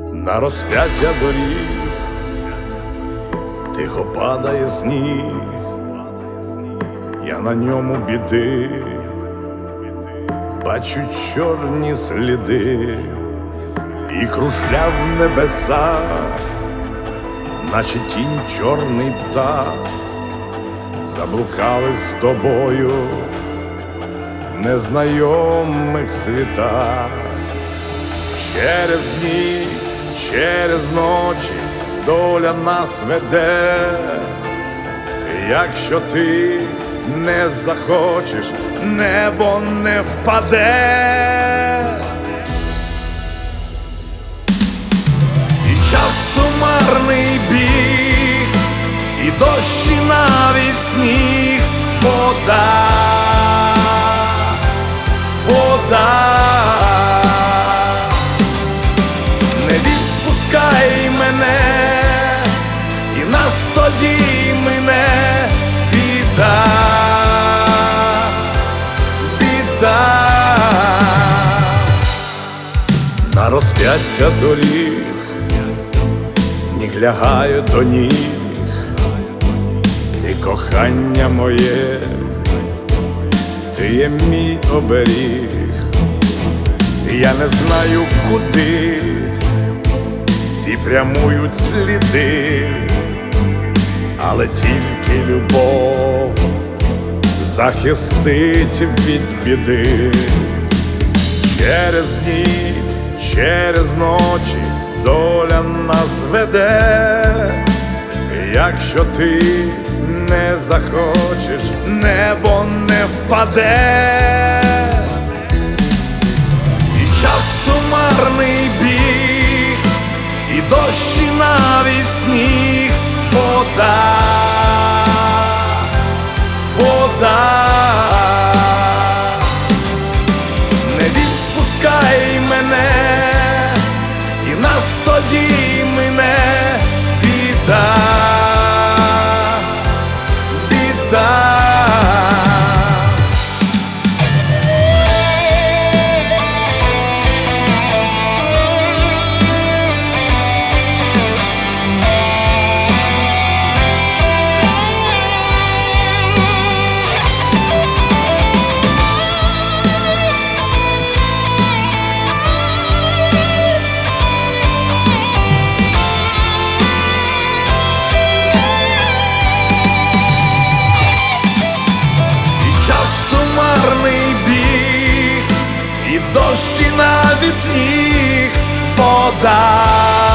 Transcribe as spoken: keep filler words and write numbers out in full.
На розп'яття доріг тихо падає сніг, я на ньому біди бачу чорні сліди, і кружляв в небесах, наче тінь чорний птах. Заблукали з тобою в незнайомих світах. Через дні, через ночі доля нас веде. Якщо ти не захочеш, небо не впаде. І час марний біг, і дощ, і навіть сніг, вода, вода. Не відпускай мене, і нас тоді мине біда, біда. На розп'яття доріг сніг лягає до ніг. Ти кохання моє, ти є мій оберіг. Я не знаю, куди ці прямують сліди, але тільки любов захистить від біди. Через дні, через ночі доля нас веде. Якщо ти не захочеш, небо не впаде. І час марний біг, і дощ, і навіть сніг, вода, вода. Не відпускай мене, і нас тоді мине біда, біда. Марний біг, і дощ, і навіть сніг, вода.